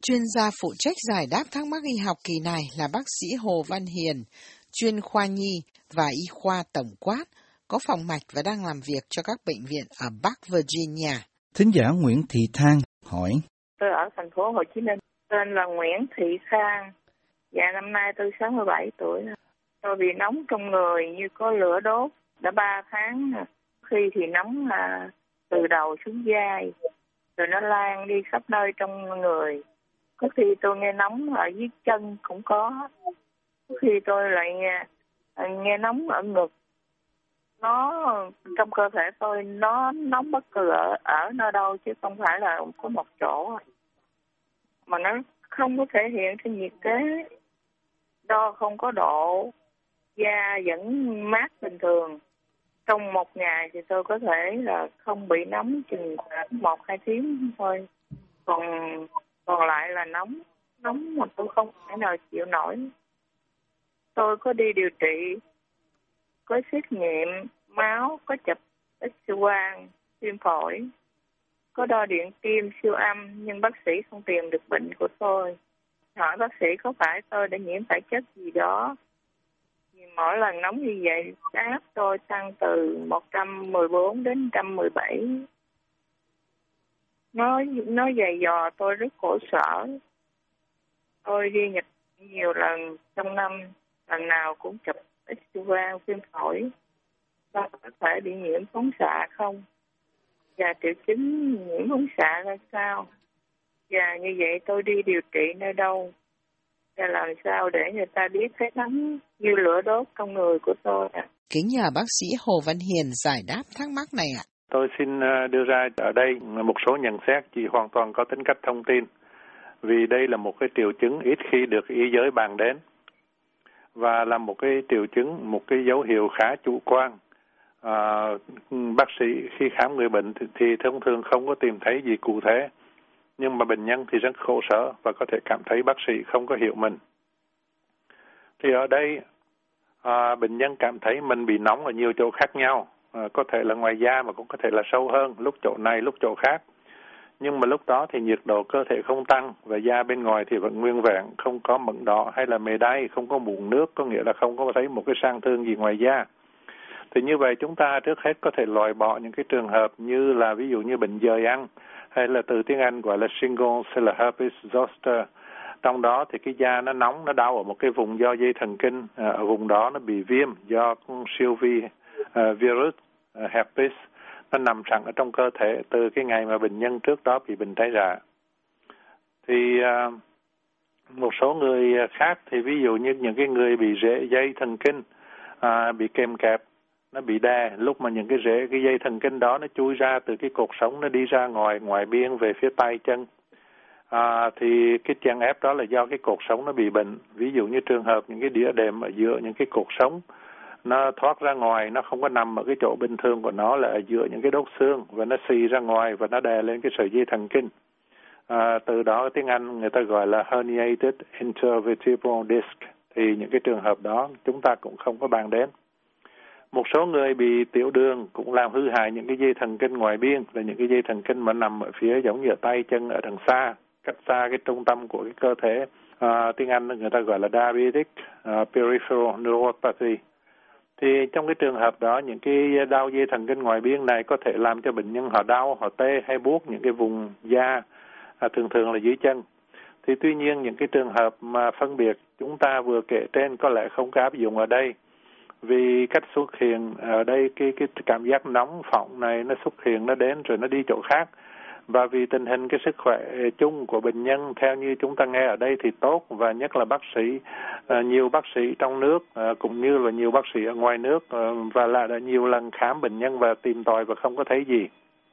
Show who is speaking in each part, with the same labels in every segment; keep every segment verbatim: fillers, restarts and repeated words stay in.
Speaker 1: Chuyên gia phụ trách giải đáp thắc mắc y học kỳ này là bác sĩ Hồ Văn Hiền, chuyên khoa nhi và y khoa tổng quát, có phòng mạch và đang làm việc cho các bệnh viện ở Bắc Virginia.
Speaker 2: Thính giả Nguyễn Thị Thang hỏi.
Speaker 3: Tôi ở thành phố Hồ Chí Minh, tên là Nguyễn Thị Thang. Dạ, năm nay tôi sáu mươi bảy tuổi. Tôi bị nóng trong người như có lửa đốt đã ba tháng. Khi thì nóng là từ đầu xuống vai, rồi nó lan đi khắp nơi trong người. Có khi tôi nghe nóng ở dưới chân cũng có. Có khi tôi lại nghe, nghe nóng ở ngực. Nó trong cơ thể tôi nó nóng bất cứ ở, ở nơi đâu chứ không phải là có một chỗ. Mà nó không có thể hiện trên nhiệt kế. Đo không có độ, da vẫn mát bình thường. Trong một ngày thì tôi có thể là không bị nóng chừng khoảng một hai tiếng thôi. Còn còn lại là nóng, nóng mà tôi không thể nào chịu nổi. Tôi có đi điều trị, có xét nghiệm máu, có chụp X-quang, tim phổi, có đo điện tim, siêu âm, nhưng bác sĩ không tìm được bệnh của tôi. Hỏi bác sĩ có phải tôi đã nhiễm phải chất gì đó. Vì mỗi lần nóng như vậy, áp tôi tăng từ một trăm mười bốn đến một trăm mười bảy. Nó, nó dày dò tôi rất khổ sở. Tôi đi Nhật nhiều lần trong năm, lần nào cũng chụp X-quang, phim phổi. Tôi có thể bị nhiễm phóng xạ không? Và triệu chứng nhiễm phóng xạ ra sao? Và như vậy tôi đi điều trị nơi đâu? Và làm sao để người ta biết cái nóng như lửa đốt trong người của tôi ạ?
Speaker 1: Kính nhờ bác sĩ Hồ Văn Hiền giải đáp thắc mắc này ạ.
Speaker 4: Tôi xin đưa ra ở đây một số nhận xét chỉ hoàn toàn có tính cách thông tin. Vì đây là một cái triệu chứng ít khi được y giới bàn đến. Và là một cái triệu chứng, một cái dấu hiệu khá chủ quan. À, bác sĩ khi khám người bệnh thì, thì thông thường không có tìm thấy gì cụ thể. Nhưng mà bệnh nhân thì rất khổ sở và có thể cảm thấy bác sĩ không có hiểu mình. Thì ở đây à, bệnh nhân cảm thấy mình bị nóng ở nhiều chỗ khác nhau. À, có thể là ngoài da mà cũng có thể là sâu hơn, lúc chỗ này, lúc chỗ khác. Nhưng mà lúc đó thì nhiệt độ cơ thể không tăng và da bên ngoài thì vẫn nguyên vẹn, không có mẩn đỏ hay là mề đay, không có mụn nước, có nghĩa là không có thấy một cái sang thương gì ngoài da. Thì như vậy chúng ta trước hết có thể loại bỏ những cái trường hợp như là ví dụ như bệnh dời ăn hay là từ tiếng Anh gọi là shingles hay là herpes zoster. Trong đó thì cái da nó nóng, nó đau ở một cái vùng do dây thần kinh, ở vùng đó nó bị viêm do siêu vi uh, virus uh, herpes. Nó nằm sẵn ở trong cơ thể từ cái ngày mà bệnh nhân trước đó bị bệnh trái rạ. Thì uh, một số người khác thì ví dụ như những cái người bị rễ dây thần kinh uh, bị kèm kẹp, nó bị đè, lúc mà những cái rễ cái dây thần kinh đó nó chui ra từ cái cột sống, nó đi ra ngoài ngoài biên về phía tay chân. À, thì cái chèn ép đó là do cái cột sống nó bị bệnh. Ví dụ như trường hợp những cái đĩa đệm ở giữa những cái cột sống nó thoát ra ngoài, nó không có nằm ở cái chỗ bình thường của nó là ở giữa những cái đốt xương và nó xì ra ngoài và nó đè lên cái sợi dây thần kinh. À, từ đó tiếng Anh người ta gọi là herniated intervertebral disc. Thì những cái trường hợp đó chúng ta cũng không có bàn đến. Một số người bị tiểu đường cũng làm hư hại những cái dây thần kinh ngoài biên, là những cái dây thần kinh mà nằm ở phía giống như ở tay chân ở đằng xa, cách xa cái trung tâm của cái cơ thể. À, tiếng Anh người ta gọi là diabetic uh, peripheral neuropathy. Thì trong cái trường hợp đó, những cái đau dây thần kinh ngoài biên này có thể làm cho bệnh nhân họ đau, họ tê hay buốt những cái vùng da, à, thường thường là dưới chân. Thì tuy nhiên những cái trường hợp mà phân biệt chúng ta vừa kể trên có lẽ không có áp dụng ở đây. Vì cách xuất hiện ở đây, cái cái cảm giác nóng phỏng này nó xuất hiện, nó đến rồi nó đi chỗ khác. Và vì tình hình cái sức khỏe chung của bệnh nhân theo như chúng ta nghe ở đây thì tốt, và nhất là bác sĩ, nhiều bác sĩ trong nước cũng như là nhiều bác sĩ ở ngoài nước, và là đã nhiều lần khám bệnh nhân và tìm tòi và không có thấy gì.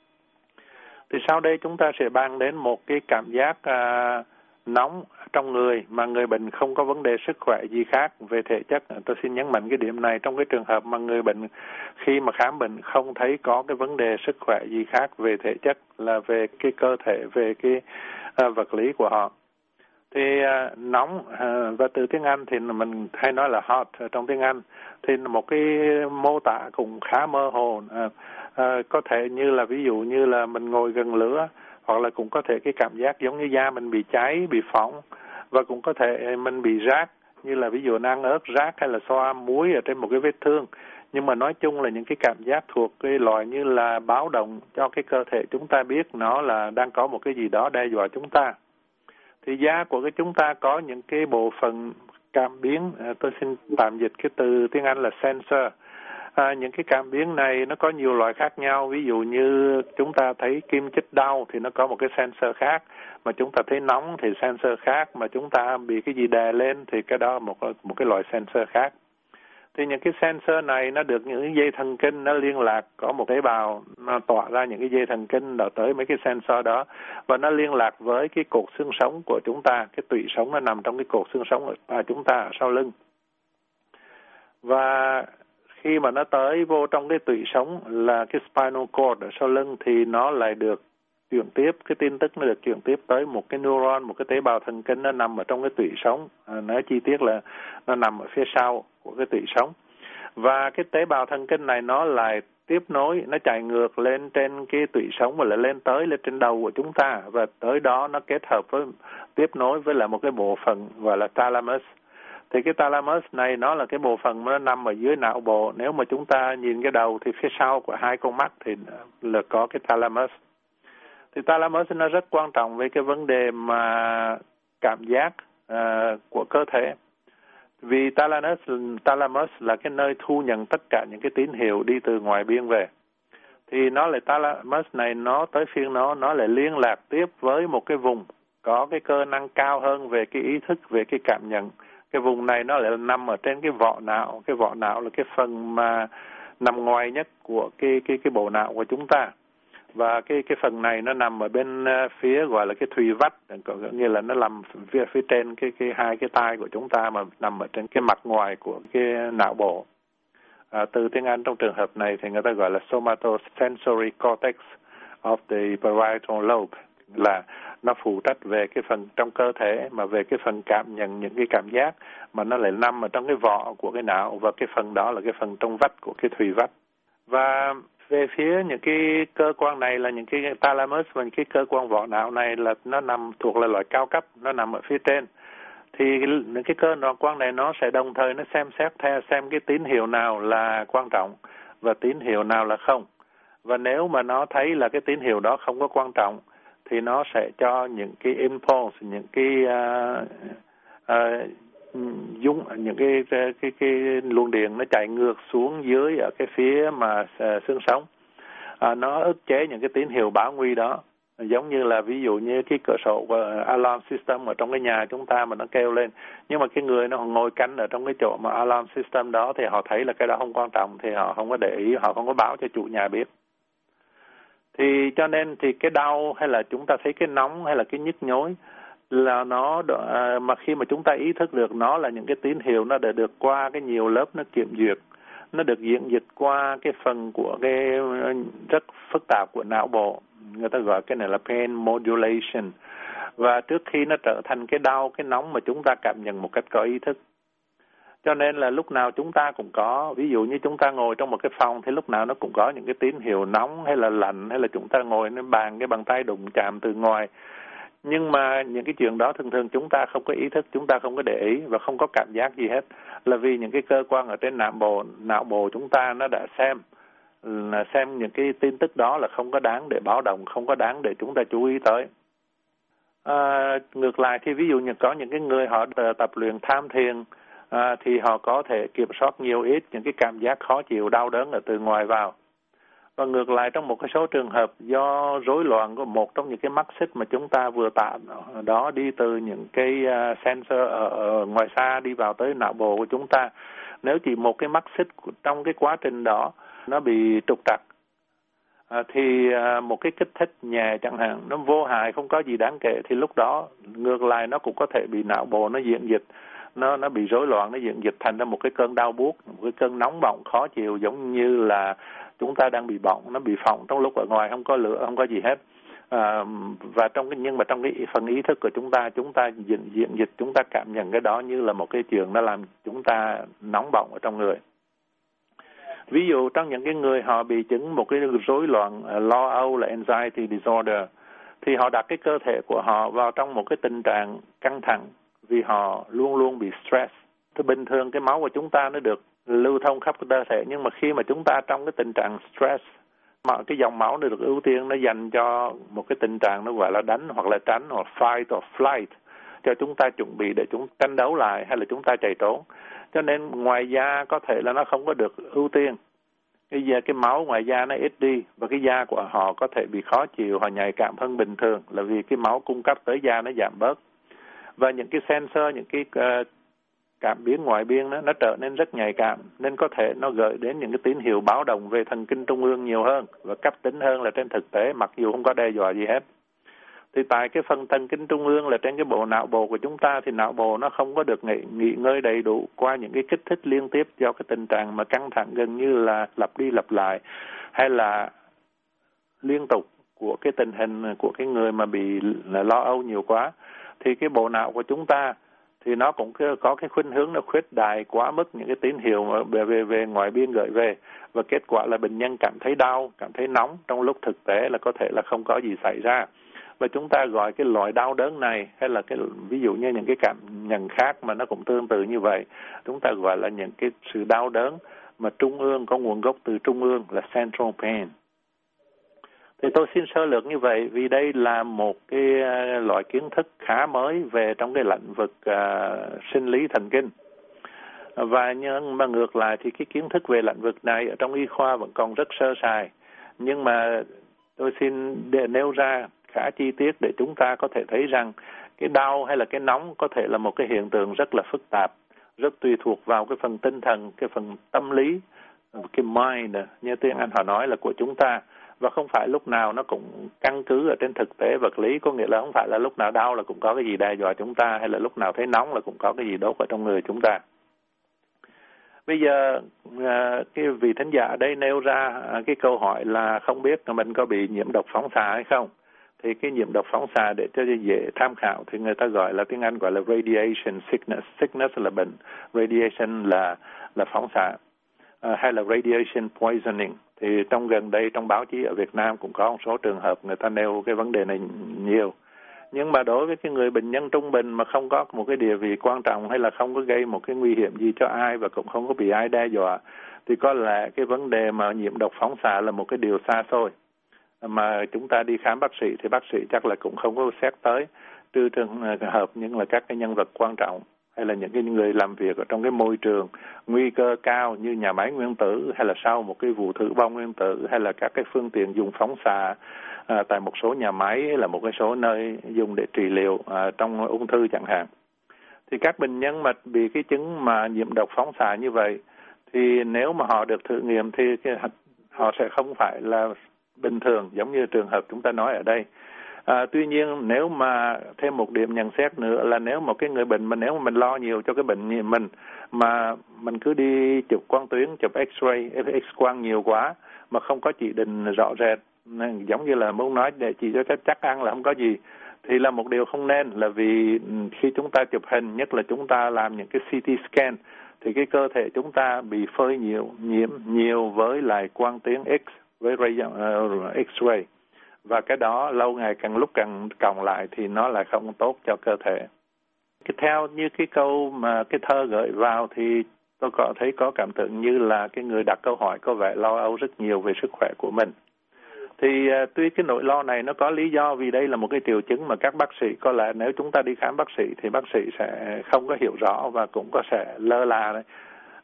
Speaker 4: Thì sau đây chúng ta sẽ bàn đến một cái cảm giác à, nóng trong người mà người bệnh không có vấn đề sức khỏe gì khác về thể chất. Tôi xin nhấn mạnh cái điểm này trong cái trường hợp mà người bệnh khi mà khám bệnh không thấy có cái vấn đề sức khỏe gì khác về thể chất, là về cái cơ thể, về cái uh, vật lý của họ. Thì uh, nóng uh, và từ tiếng Anh thì mình hay nói là hot trong tiếng Anh, thì một cái mô tả cũng khá mơ hồ. Uh, uh, có thể như là ví dụ như là mình ngồi gần lửa hoặc là cũng có thể cái cảm giác giống như da mình bị cháy, bị phỏng, và cũng có thể mình bị rát, như là ví dụ ăn ớt rát hay là xoa muối ở trên một cái vết thương. Nhưng mà nói chung là những cái cảm giác thuộc cái loại như là báo động cho cái cơ thể chúng ta biết nó là đang có một cái gì đó đe dọa chúng ta. Thì da của cái chúng ta có những cái bộ phận cảm biến, à, tôi xin tạm dịch cái từ tiếng Anh là sensor. À, những cái cảm biến này nó có nhiều loại khác nhau. Ví dụ như chúng ta thấy kim chích đau thì nó có một cái sensor khác, mà chúng ta thấy nóng thì sensor khác, mà chúng ta bị cái gì đè lên thì cái đó một một cái loại sensor khác. Thì những cái sensor này nó được những dây thần kinh nó liên lạc, có một tế bào nó tỏa ra những cái dây thần kinh đào tới mấy cái sensor đó, và nó liên lạc với cái cột xương sống của chúng ta. Cái tủy sống nó nằm trong cái cột xương sống của chúng ta ở sau lưng. Và khi mà nó tới vô trong cái tủy sống là cái spinal cord ở sau lưng thì nó lại được chuyển tiếp, cái tin tức nó được chuyển tiếp tới một cái neuron, một cái tế bào thần kinh nó nằm ở trong cái tủy sống. À, nói chi tiết là nó nằm ở phía sau của cái tủy sống. Và cái tế bào thần kinh này nó lại tiếp nối, nó chạy ngược lên trên cái tủy sống và lại lên tới lên trên đầu của chúng ta, và tới đó nó kết hợp với tiếp nối với lại một cái bộ phận gọi là thalamus. Thì cái thalamus này nó là cái bộ phận nó nằm ở dưới não bộ. Nếu mà chúng ta nhìn cái đầu thì phía sau của hai con mắt thì là có cái thalamus. Thì thalamus nó rất quan trọng về cái vấn đề mà cảm giác uh, của cơ thể. Vì thalamus, thalamus là cái nơi thu nhận tất cả những cái tín hiệu đi từ ngoài biên về. Thì nó lại thalamus này nó tới phiên nó nó lại liên lạc tiếp với một cái vùng có cái cơ năng cao hơn về cái ý thức, về cái cảm nhận. Cái vùng này nó lại nằm ở trên cái vỏ não. Cái vỏ não là cái phần mà nằm ngoài nhất của cái cái cái bộ não của chúng ta. Và cái cái phần này nó nằm ở bên phía gọi là cái thùy vách, có nghĩa là nó nằm phía phía trên cái cái hai cái tai của chúng ta, mà nằm ở trên cái mặt ngoài của cái não bộ. À, từ tiếng Anh trong trường hợp này thì người ta gọi là somatosensory cortex of the parietal lobe, là nó phụ trách về cái phần trong cơ thể, mà về cái phần cảm nhận những cái cảm giác mà nó lại nằm ở trong cái vỏ của cái não, và cái phần đó là cái phần trong vách của cái thùy vách. Và về phía những cái cơ quan này là những cái thalamus và những cái cơ quan vỏ não này là nó nằm thuộc là loại cao cấp, nó nằm ở phía trên. Thì những cái cơ quan này nó sẽ đồng thời nó xem xét theo xem cái tín hiệu nào là quan trọng và tín hiệu nào là không. Và nếu mà nó thấy là cái tín hiệu đó không có quan trọng thì nó sẽ cho những cái impulse, những cái uh, uh, dung những cái cái cái, cái luồng điện nó chạy ngược xuống dưới ở cái phía mà uh, xương sống. À, nó ức chế những cái tín hiệu báo nguy đó. Giống như là ví dụ như cái cửa sổ uh, alarm system ở trong cái nhà chúng ta mà nó kêu lên, nhưng mà cái người nó ngồi canh ở trong cái chỗ mà alarm system đó thì họ thấy là cái đó không quan trọng thì họ không có để ý, họ không có báo cho chủ nhà biết. Thì cho nên thì cái đau hay là chúng ta thấy cái nóng hay là cái nhức nhối là nó à, mà khi mà chúng ta ý thức được nó là những cái tín hiệu nó đã được qua cái nhiều lớp nó kiểm duyệt, nó được diễn dịch qua cái phần của cái rất phức tạp của não bộ, người ta gọi cái này là pain modulation, và trước khi nó trở thành cái đau cái nóng mà chúng ta cảm nhận một cách có ý thức. Cho nên là lúc nào chúng ta cũng có, ví dụ như chúng ta ngồi trong một cái phòng thì lúc nào nó cũng có những cái tín hiệu nóng hay là lạnh, hay là chúng ta ngồi lên bàn cái bàn tay đụng chạm từ ngoài. Nhưng mà những cái chuyện đó thường thường chúng ta không có ý thức, chúng ta không có để ý và không có cảm giác gì hết, là vì những cái cơ quan ở trên não bộ, não bộ chúng ta nó đã xem, là xem những cái tin tức đó là không có đáng để báo động, không có đáng để chúng ta chú ý tới. À, ngược lại thì ví dụ như có những cái người họ tập luyện tham thiền, À, thì họ có thể kiểm soát nhiều ít những cái cảm giác khó chịu, đau đớn ở từ ngoài vào. Và ngược lại trong một cái số trường hợp do rối loạn của một trong những cái mắt xích mà chúng ta vừa tạm đó đi từ những cái uh, sensor ở, ở ngoài xa đi vào tới não bộ của chúng ta, nếu chỉ một cái mắt xích trong cái quá trình đó nó bị trục trặc, à, thì uh, một cái kích thích nhẹ chẳng hạn, nó vô hại không có gì đáng kể, thì lúc đó ngược lại nó cũng có thể bị não bộ nó diễn dịch, nó nó bị rối loạn, nó diễn dịch thành ra một cái cơn đau buốt, một cái cơn nóng bỏng khó chịu, giống như là chúng ta đang bị bỏng, nó bị phỏng trong lúc ở ngoài không có lửa, không có gì hết. À, và trong cái nhưng mà trong cái phần ý thức của chúng ta, chúng ta diễn, diễn dịch, chúng ta cảm nhận cái đó như là một cái chuyện nó làm chúng ta nóng bỏng ở trong người. Ví dụ trong những cái người họ bị chứng một cái rối loạn uh, lo âu là anxiety disorder, thì họ đặt cái cơ thể của họ vào trong một cái tình trạng căng thẳng vì họ luôn luôn bị stress. Thì bình thường cái máu của chúng ta nó được lưu thông khắp cơ thể, nhưng mà khi mà chúng ta trong cái tình trạng stress, mà cái dòng máu nó được ưu tiên nó dành cho một cái tình trạng nó gọi là đánh hoặc là tránh hoặc fight or flight, cho chúng ta chuẩn bị để chúng tranh đấu lại hay là chúng ta chạy trốn. Cho nên ngoài da có thể là nó không có được ưu tiên, cái da, cái máu ngoài da nó ít đi và cái da của họ có thể bị khó chịu, họ nhạy cảm hơn bình thường là vì cái máu cung cấp tới da nó giảm bớt. Và những cái sensor, những cái uh, cảm biến ngoại biên đó, nó trở nên rất nhạy cảm, nên có thể nó gợi đến những cái tín hiệu báo động về thần kinh trung ương nhiều hơn và cấp tính hơn là trên thực tế, mặc dù không có đe dọa gì hết. Thì tại cái phần thần kinh trung ương là trên cái bộ não bộ của chúng ta, thì não bộ nó không có được nghỉ, nghỉ ngơi đầy đủ qua những cái kích thích liên tiếp do cái tình trạng mà căng thẳng gần như là lặp đi lặp lại hay là liên tục của cái tình hình của cái người mà bị lo âu nhiều quá. Thì cái bộ não của chúng ta thì nó cũng có cái khuynh hướng nó khuyết đại quá mức những cái tín hiệu về, về, về ngoại biên gửi về, và kết quả là bệnh nhân cảm thấy đau, cảm thấy nóng trong lúc thực tế là có thể là không có gì xảy ra. Và chúng ta gọi cái loại đau đớn này, hay là cái ví dụ như những cái cảm nhận khác mà nó cũng tương tự như vậy, chúng ta gọi là những cái sự đau đớn mà trung ương, có nguồn gốc từ trung ương là central pain. Thì tôi xin sơ lược như vậy vì đây là một cái loại kiến thức khá mới về trong cái lĩnh vực uh, sinh lý thần kinh. Và nhưng mà ngược lại thì cái kiến thức về lĩnh vực này ở trong y khoa vẫn còn rất sơ sài. Nhưng mà tôi xin để nêu ra khá chi tiết để chúng ta có thể thấy rằng cái đau hay là cái nóng có thể là một cái hiện tượng rất là phức tạp, rất tùy thuộc vào cái phần tinh thần, cái phần tâm lý, cái mind, như tiếng Anh họ nói là của chúng ta. Và không phải lúc nào nó cũng căn cứ ở trên thực tế vật lý, có nghĩa là không phải là lúc nào đau là cũng có cái gì đe dọa chúng ta, hay là lúc nào thấy nóng là cũng có cái gì đốt ở trong người chúng ta. Bây giờ cái vị thính giả ở đây nêu ra cái câu hỏi là không biết mình có bị nhiễm độc phóng xạ hay không. Thì cái nhiễm độc phóng xạ để cho dễ tham khảo thì người ta gọi là, tiếng Anh gọi là radiation sickness. Sickness là bệnh, radiation là là phóng xạ, uh, hay là radiation poisoning. Thì trong gần đây trong báo chí ở Việt Nam cũng có một số trường hợp người ta nêu cái vấn đề này nhiều. Nhưng mà đối với cái người bệnh nhân trung bình mà không có một cái địa vị quan trọng hay là không có gây một cái nguy hiểm gì cho ai và cũng không có bị ai đe dọa, thì có lẽ cái vấn đề mà nhiễm độc phóng xạ là một cái điều xa xôi. Mà chúng ta đi khám bác sĩ thì bác sĩ chắc là cũng không có xét tới, trừ trường hợp những là các cái nhân vật quan trọng hay là những cái người làm việc ở trong cái môi trường nguy cơ cao như nhà máy nguyên tử, hay là sau một cái vụ thử bom nguyên tử, hay là các cái phương tiện dùng phóng xạ à, tại một số nhà máy, hay là một cái số nơi dùng để trị liệu à, trong ung thư chẳng hạn. Thì các bệnh nhân mà bị cái chứng mà nhiễm độc phóng xạ như vậy, thì nếu mà họ được thử nghiệm thì cái, họ sẽ không phải là bình thường giống như trường hợp chúng ta nói ở đây. À, tuy nhiên nếu mà thêm một điểm nhận xét nữa là nếu một cái người bệnh mà nếu mà mình lo nhiều cho cái bệnh mình mà mình cứ đi chụp quang tuyến, chụp X-ray, X-quang nhiều quá mà không có chỉ định rõ rệt, giống như là muốn nói để chỉ cho chắc ăn là không có gì, thì là một điều không nên. Là vì khi chúng ta chụp hình, nhất là chúng ta làm những cái xê tê scan, thì cái cơ thể chúng ta bị phơi nhiều, nhiễm nhiều với lại quang tuyến X, với X-ray. Và cái đó lâu ngày càng lúc càng còng lại thì nó lại không tốt cho cơ thể. Cái theo như cái câu mà cái thơ gửi vào thì tôi có thấy có cảm tưởng như là cái người đặt câu hỏi có vẻ lo âu rất nhiều về sức khỏe của mình. Thì uh, tuy cái nỗi lo này nó có lý do, vì đây là một cái triệu chứng mà các bác sĩ có lẽ nếu chúng ta đi khám bác sĩ thì bác sĩ sẽ không có hiểu rõ và cũng có sẽ lơ là đấy.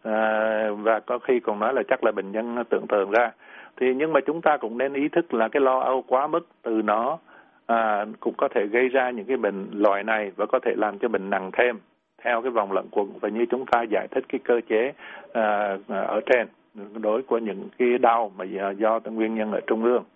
Speaker 4: Uh, và có khi còn nói là chắc là bệnh nhân tưởng tượng ra. Thì nhưng mà chúng ta cũng nên ý thức là cái lo âu quá mức từ nó à, cũng có thể gây ra những cái bệnh loại này và có thể làm cho bệnh nặng thêm theo cái vòng lẩn quẩn. Và như chúng ta giải thích cái cơ chế à, ở trên đối với những cái đau mà do nguyên nhân ở trung ương.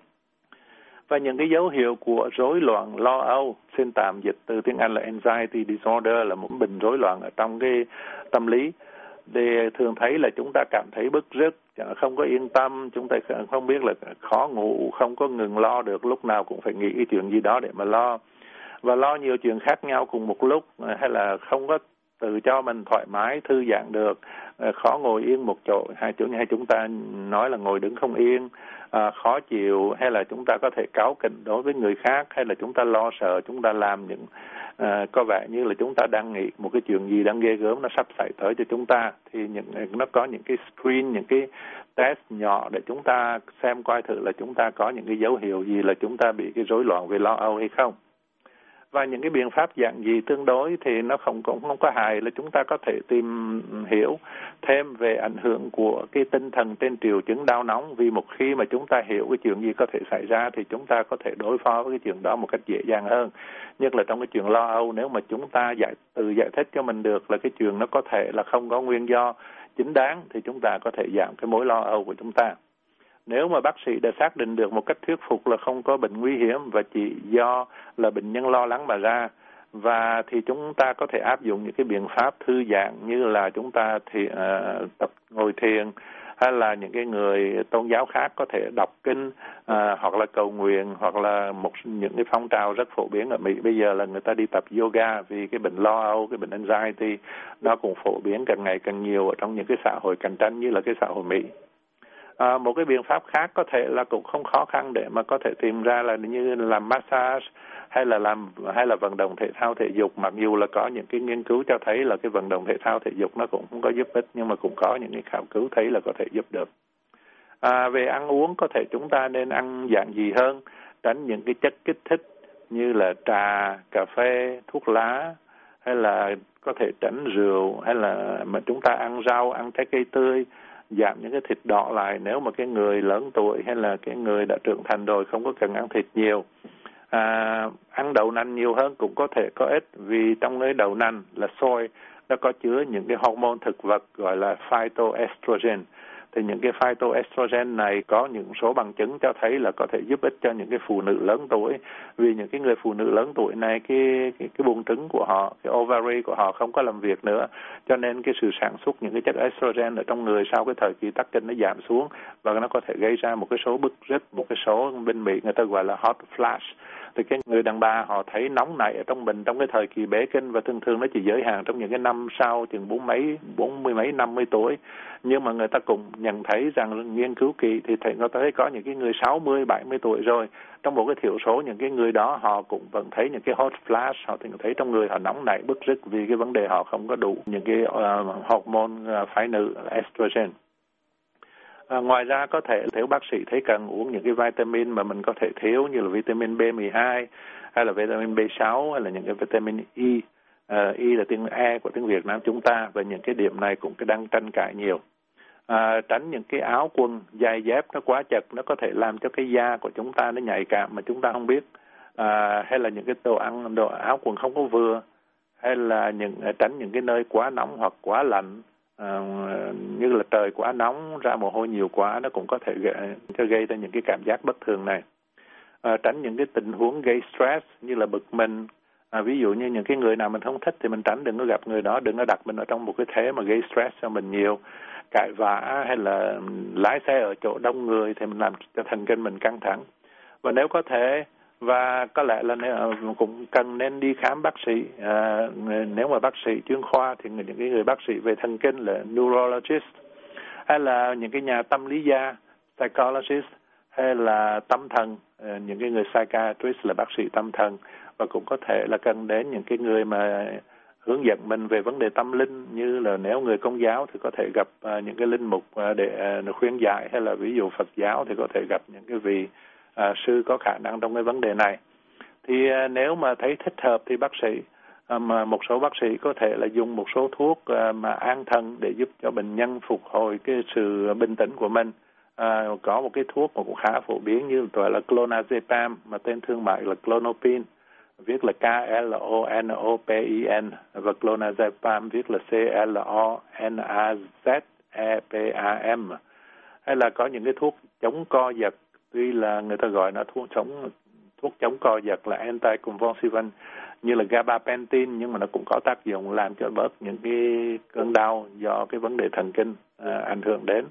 Speaker 4: Và những cái dấu hiệu của rối loạn lo âu, xin tạm dịch từ tiếng Anh là anxiety disorder, là một bệnh rối loạn ở trong cái tâm lý. Thì thường thấy là chúng ta cảm thấy bứt rứt, không có yên tâm, chúng ta không biết là khó ngủ, không có ngừng lo được, lúc nào cũng phải nghĩ cái chuyện gì đó để mà lo. Và lo nhiều chuyện khác nhau cùng một lúc, hay là không có tự cho mình thoải mái, thư giãn được, à, khó ngồi yên một chỗ, hay chỗ hay chúng ta nói là ngồi đứng không yên, à, khó chịu, hay là chúng ta có thể cáu kỉnh đối với người khác, hay là chúng ta lo sợ, chúng ta làm những à, có vẻ như là chúng ta đang nghĩ một cái chuyện gì đang ghê gớm nó sắp xảy tới cho chúng ta, thì những nó có những cái screen, những cái test nhỏ để chúng ta xem coi thử là chúng ta có những cái dấu hiệu gì là chúng ta bị cái rối loạn về lo âu hay không. Và những cái biện pháp dạng gì tương đối thì nó không cũng không có hại, là chúng ta có thể tìm hiểu thêm về ảnh hưởng của cái tinh thần trên triệu chứng đau nóng, vì một khi mà chúng ta hiểu cái chuyện gì có thể xảy ra thì chúng ta có thể đối phó với cái chuyện đó một cách dễ dàng hơn. Nhất là trong cái chuyện lo âu, nếu mà chúng ta giải tự giải thích cho mình được là cái chuyện nó có thể là không có nguyên do chính đáng thì chúng ta có thể giảm cái mối lo âu của chúng ta. Nếu mà bác sĩ đã xác định được một cách thuyết phục là không có bệnh nguy hiểm và chỉ do là bệnh nhân lo lắng mà ra, và thì chúng ta có thể áp dụng những cái biện pháp thư giãn như là chúng ta thì uh, tập ngồi thiền, hay là những cái người tôn giáo khác có thể đọc kinh, uh, hoặc là cầu nguyện, hoặc là một những cái phong trào rất phổ biến ở Mỹ bây giờ là người ta đi tập yoga, vì cái bệnh lo âu, cái bệnh anxiety nó cũng phổ biến càng ngày càng nhiều ở trong những cái xã hội cạnh tranh như là cái xã hội Mỹ. À, một cái biện pháp khác có thể là cũng không khó khăn để mà có thể tìm ra là như làm massage, hay là làm hay là vận động thể thao thể dục, mặc dù là có những cái nghiên cứu cho thấy là cái vận động thể thao thể dục nó cũng không có giúp ích, nhưng mà cũng có những cái khảo cứu thấy là có thể giúp được. À, về ăn uống có thể chúng ta nên ăn dạng gì hơn, tránh những cái chất kích thích như là trà, cà phê, thuốc lá, hay là có thể tránh rượu, hay là mà chúng ta ăn rau, ăn trái cây tươi, giảm những cái thịt đỏ lại nếu mà cái người lớn tuổi hay là cái người đã trưởng thành rồi không có cần ăn thịt nhiều. À, ăn đậu nành nhiều hơn cũng có thể có ích, vì trong cái đậu nành là soy nó có chứa những cái hormone thực vật gọi là phytoestrogen. Thì những cái phytoestrogen này có những số bằng chứng cho thấy là có thể giúp ích cho những cái phụ nữ lớn tuổi, vì những cái người phụ nữ lớn tuổi này cái cái, cái buồng trứng của họ, cái ovary của họ không có làm việc nữa, cho nên cái sự sản xuất những cái chất estrogen ở trong người sau cái thời kỳ tắc kinh nó giảm xuống, và nó có thể gây ra một cái số bứt rứt, một cái số bên Mỹ người ta gọi là hot flash. Thì cái người đàn bà họ thấy nóng nảy ở trong mình trong cái thời kỳ bế kinh, và thường thường nó chỉ giới hạn trong những cái năm sau chừng bốn mấy, bốn mươi mấy, năm mươi tuổi. Nhưng mà người ta cũng nhận thấy rằng nghiên cứu kỳ thì thấy người ta thấy có những cái người sáu mươi, bảy mươi tuổi rồi, trong một cái thiểu số những cái người đó họ cũng vẫn thấy những cái hot flash, họ thì thấy trong người họ nóng nảy bứt rứt vì cái vấn đề họ không có đủ những cái uh, hormone uh, phái nữ estrogen. À, ngoài ra có thể nếu bác sĩ thấy cần uống những cái vitamin mà mình có thể thiếu như là vitamin B mười hai, hay là vitamin B sáu, hay là những cái vitamin E. Uh, E là tiếng E của tiếng Việt Nam chúng ta, và những cái điểm này cũng đang tranh cãi nhiều. À, tránh những cái áo quần giày dép nó quá chật, nó có thể làm cho cái da của chúng ta nó nhạy cảm mà chúng ta không biết. À, hay là những cái đồ ăn, đồ áo quần không có vừa, hay là những tránh những cái nơi quá nóng hoặc quá lạnh. À, như là trời quá nóng, ra mồ hôi nhiều quá, nó cũng có thể gây, gây ra những cái cảm giác bất thường này. À, tránh những cái tình huống gây stress như là bực mình. À, ví dụ như những cái người nào mình không thích thì mình tránh, đừng có gặp người đó, đừng có đặt mình ở trong một cái thế mà gây stress cho mình nhiều. Cãi vã hay là lái xe ở chỗ đông người thì mình làm cho thần kinh mình căng thẳng. Và nếu có thể, và có lẽ là cũng cần nên đi khám bác sĩ. À, nếu mà bác sĩ chuyên khoa thì những cái người bác sĩ về thần kinh là neurologist, hay là những cái nhà tâm lý gia, psychologist, hay là tâm thần, những cái người psychiatrist là bác sĩ tâm thần. Và cũng có thể là cần đến những cái người mà hướng dẫn mình về vấn đề tâm linh, như là nếu người Công giáo thì có thể gặp uh, những cái linh mục uh, để uh, khuyên giải, hay là ví dụ Phật giáo thì có thể gặp những cái vị uh, sư có khả năng trong cái vấn đề này. Thì uh, nếu mà thấy thích hợp thì bác sĩ, uh, mà một số bác sĩ có thể là dùng một số thuốc uh, mà an thần để giúp cho bệnh nhân phục hồi cái sự bình tĩnh của mình. Uh, có một cái thuốc mà cũng khá phổ biến như gọi là clonazepam, mà tên thương mại là Klonopin, viết là K L O N O P I N, và clonazepam viết là C L O N A Z E P A M. Hay là có những cái thuốc chống co giật, tuy là người ta gọi nó thuốc chống thuốc chống co giật là anticonvulsivant như là gabapentin, nhưng mà nó cũng có tác dụng làm cho bớt những cái cơn đau do cái vấn đề thần kinh à, ảnh hưởng đến.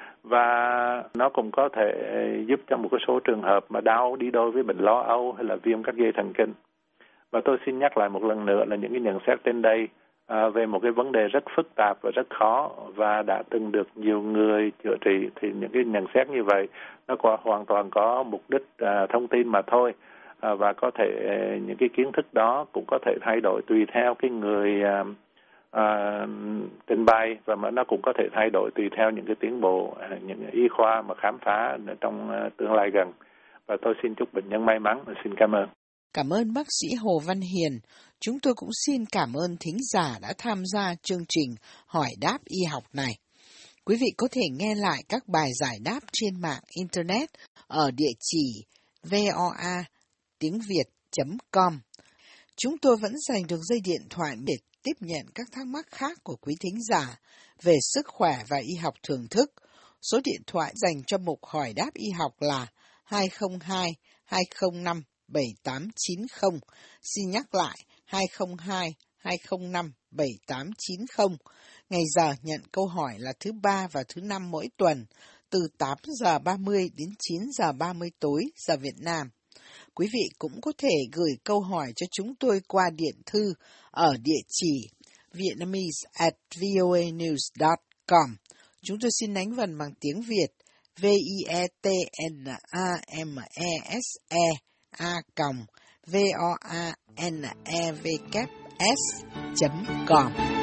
Speaker 4: Và nó cũng có thể giúp cho một cái số trường hợp mà đau đi đôi với bệnh lo âu hay là viêm các dây thần kinh. Và tôi xin nhắc lại một lần nữa là những cái nhận xét trên đây à, về một cái vấn đề rất phức tạp và rất khó và đã từng được nhiều người chữa trị, thì những cái nhận xét như vậy nó có, hoàn toàn có mục đích à, thông tin mà thôi. À, và có thể những cái kiến thức đó cũng có thể thay đổi tùy theo cái người à, à, trình bày, và nó cũng có thể thay đổi tùy theo những cái tiến bộ, à, những y khoa mà khám phá trong à, tương lai gần. Và tôi xin chúc bệnh nhân may mắn và xin cảm ơn.
Speaker 1: Cảm ơn bác sĩ Hồ Văn Hiền. Chúng tôi cũng xin cảm ơn thính giả đã tham gia chương trình Hỏi đáp y học này. Quý vị có thể nghe lại các bài giải đáp trên mạng Internet ở địa chỉ voa tiếng việt chấm com. Chúng tôi vẫn dành được dây điện thoại để tiếp nhận các thắc mắc khác của quý thính giả về sức khỏe và y học thường thức. Số điện thoại dành cho mục Hỏi đáp y học là hai không hai hai không năm bảy tám chín không. Xin nhắc lại hai không hai hai không năm bảy tám chín không. Ngày giờ nhận câu hỏi là thứ ba và thứ năm mỗi tuần, từ tám giờ ba mươi đến chín giờ ba mươi tối giờ Việt Nam. Quý vị cũng có thể gửi câu hỏi cho chúng tôi qua điện thư ở địa chỉ vietnamese at voanews dot com. Chúng tôi xin đánh vần bằng tiếng Việt v i e t n a m e s e a v o a n e w s chấm com.